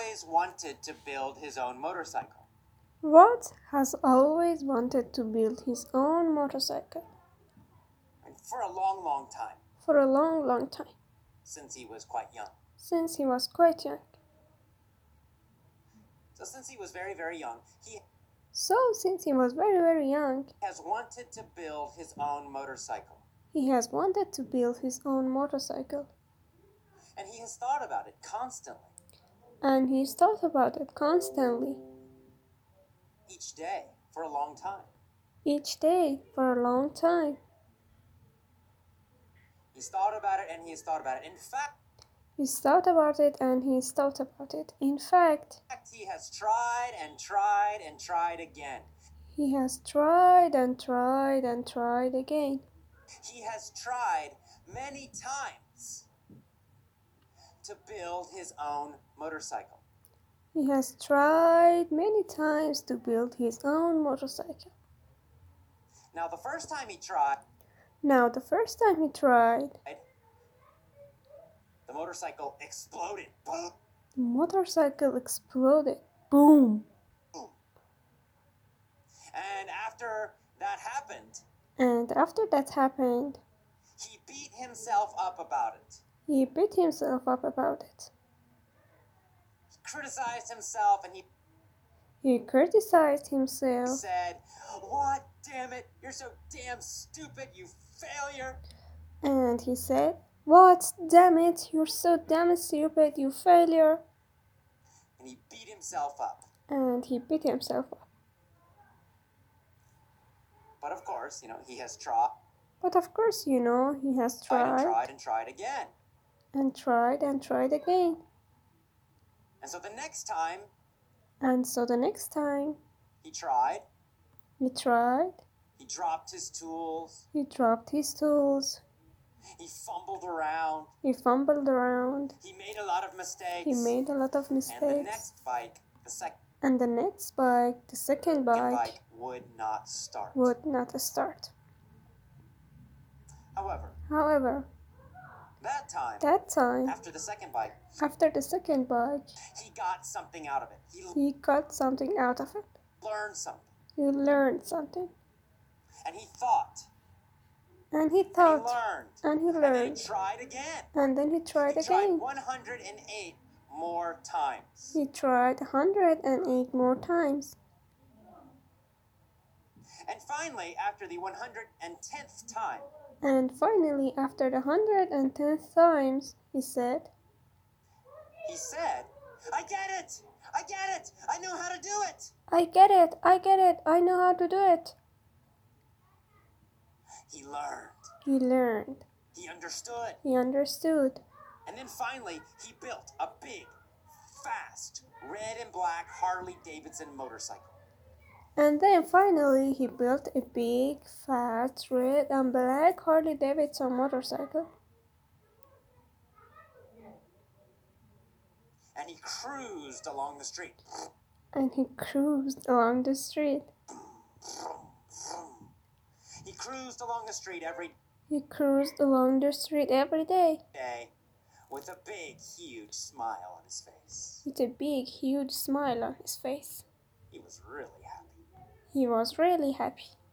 always wanted to build his own motorcycle? Rod has always wanted to build his own motorcycle. And for a long, long time. For a long, long time. Since he was quite young. Since he was quite young. So since he was very, very young, he has wanted to build his own motorcycle. He has wanted to build his own motorcycle. And he has thought about it constantly. And he's thought about it constantly. Each day for a long time. Each day for a long time. He's thought about it and he has thought about it. In fact, he's thought about it and he's thought about it. In fact, he has tried and tried and tried again. He has tried and tried and tried again. He has tried many times to build his own motorcycle. He has tried many times to build his own motorcycle. Now the first time he tried, the motorcycle exploded. Boom. The motorcycle exploded. Boom. Boom. And after that happened, he beat himself up about it. He criticized himself and he criticized himself. He said, "What? Damn it, you're so damn stupid, you failure." And he said, "What? Damn it, you're so damn stupid, you failure." And he beat himself up. But of course, he has tried. Tried and tried again. And tried and tried again. And so the next time. He tried. He dropped his tools. He fumbled around. He made a lot of mistakes. And the next bike, the second bike would not start. However, that time, after the second bike, he got something out of it. He learned something. And he thought. And he learned. And then he tried again. He tried 108 more times. He tried 108 more times. And finally, after the 110th time, he said, "I get it! I know how to do it! I get it! I know how to do it!" He learned. He understood. And then finally, he built a big, fast, red and black Harley-Davidson motorcycle. And then finally, he built a big, fast, red and black Harley-Davidson motorcycle. And he cruised along the street. He cruised along the street every day. With a big, huge smile on his face. He was really happy.